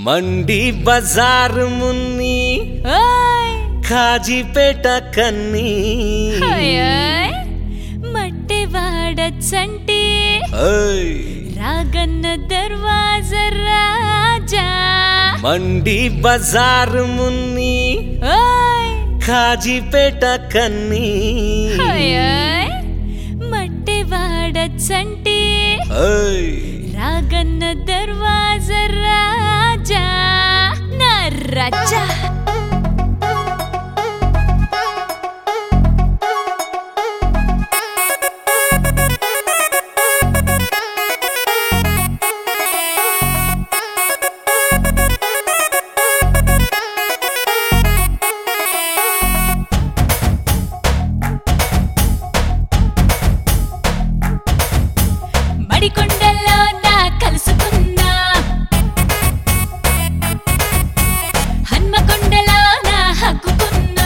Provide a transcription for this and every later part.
मंडी बाजार मुन्नी కాజీపేట కన్నీ మట్టెవాడచ్చంటే రాగన్న దర్వాజ రాజా మండి బజార్ మున్ని కాజీపేట కన్నీ మట్టెవాడచ్చంటే రాగన్న దర్వాజ రాజా నా రాజా మడికొండల్లో నా కలుసుకున్నా హన్మకొండలో నా హక్కుకున్నా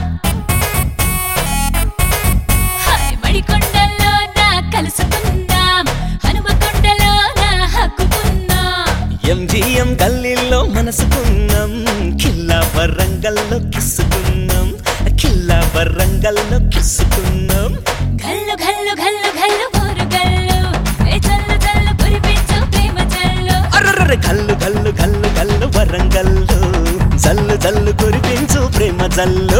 మడికొండల్లో నా కలుసుకున్నా హనుమకొండలో నా హక్కుకున్నా ఎంజిఎం గల్లీలో మనసుకున్నాం కిల్లా వరంగల్లో కిస్సుకున్నాం కిల్లా వరంగల్లో కిస్సుకున్నాం గల్లు గల్లు గల్లు గల్లు ఊరు గల్లు జల్లు జల్లు కురిపించు ప్రేమ జల్లు అర్రర్ర గల్లు గల్లు గల్లు గల్లు వరంగల్లు జల్లు జల్లు కురిపించు ప్రేమ జల్లు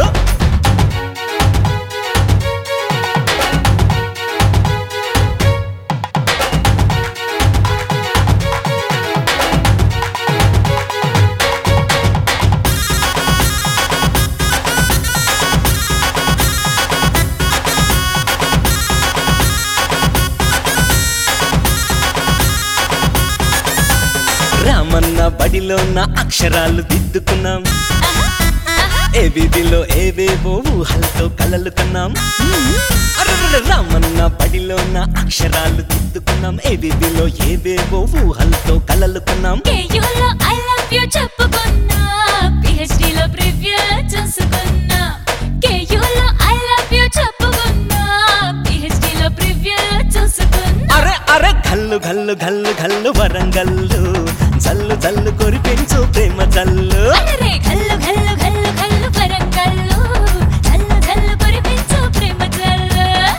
రామన్న బడిలో నా అక్షరాలు దిద్దుకున్నాం ఏబీబీలో ఏవేవో ఊహలతో కలలు కన్నాం రామన్న బడిలో నా అక్షరాలు దిద్దుకున్నాం ఏబీబీలో ఏవేవో ఊహలతో కలలు కన్నాం కేయూలో ఐ లవ్ యు చెప్పుకున్నా పిహెచ్డీలో ప్రివ్యూ చూసుకున్నా కేయూలో ఐ లవ్ యు చెప్పుకున్నా పిహెచ్డీలో ప్రివ్యూ చూసుకున్నా అరే అరే గల్లు గల్లు గల్లు గల్లు వరంగల్లు జల్లు జల్లు కురిపించు ప్రేమ జల్లు అరే గల్లు గల్లు గల్లు గల్లు వరంగల్లు జల్లు జల్లు కురిపించు ప్రేమ జల్లు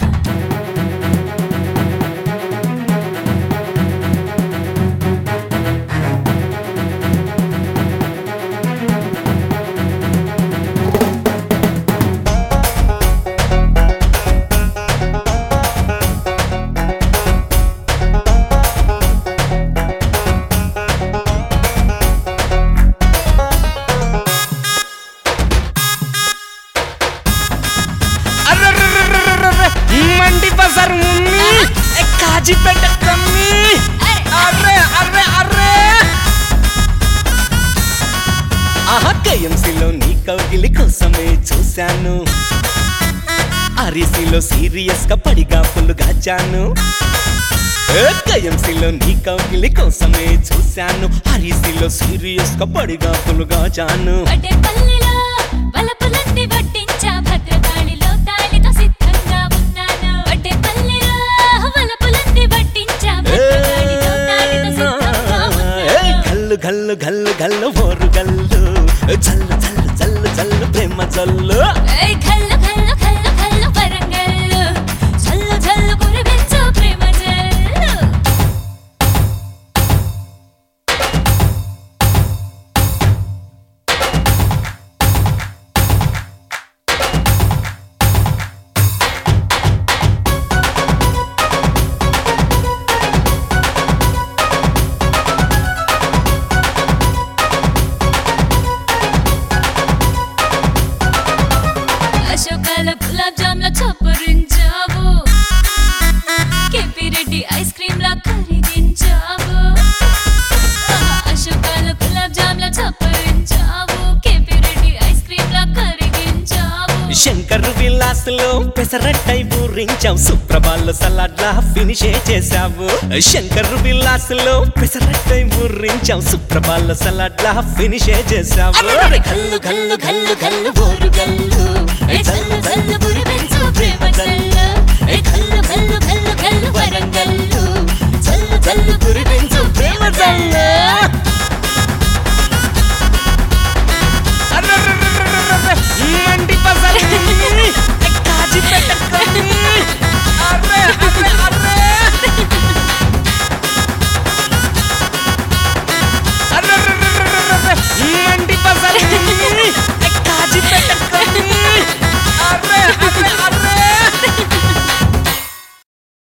మండి బజార్ మున్ని కాజీపేట కన్నీ అర్రే అర్రే అర్రే ఆహా కేఎంసీలో నీ కౌగిలి కోసమే చూశాను ఆర్ఈసీలో సీరియస్ గా పడిగా పుల్లు గాచాను కేఎంసీలో నీ కౌగిలి కోసమే చూశాను ఆర్ఈసీలో సీరియస్ గా పడిగా పుల్లు గాచాను పల్లెలో వలపులన్నీ వడ్డించా భద్రకాళిలో తాళితో సిద్ధంగా ఉన్నాను పల్లెలో వలపులన్నీ వడ్డించా భద్రకాళితో తాళితో సిద్ధంగా ఉన్నాను గల్లు గల్లు గల్లు గల్లు ఓరు గల్లు జల్లు జల్లు జల్లు జల్లు ప్రేమ జల్లు గల్లు గల్లు గల్లు గల్లు వరంగల్లు జల్లు జల్లు కురిపించు ప్రేమ జల్లు అశోకాల గులాబ్ జామ్ల చప్పరించావు కేపిరెడ్డి ఐస్ క్రీమ్ లా కరిగించావు అశోకాల గులాబ్ జామ్ల చప్పరించావు కేపిరెడ్డి ఐస్ క్రీమ్ లా కరిగించావు శంకర్ విలాస్ లో పెసరట్టై ఊరించావు సుప్రభాల్లో సలాడ్లా ఫినిషే చేసావు శంకర్ విలాస్ లో పెసరట్టై ఊరించావు సుప్రభాల్లో సలాడ్లా ఫినిషే చేసావు గల్లు గల్లు గల్లు గల్లు ఓరు గల్లు జల్లు జల్లు కురిపించు ప్రేమ జల్లు గల్లు గల్లు గల్లు గల్లు వరంగల్లు జల్లు జల్లు కురిపించు ప్రేమ జల్లు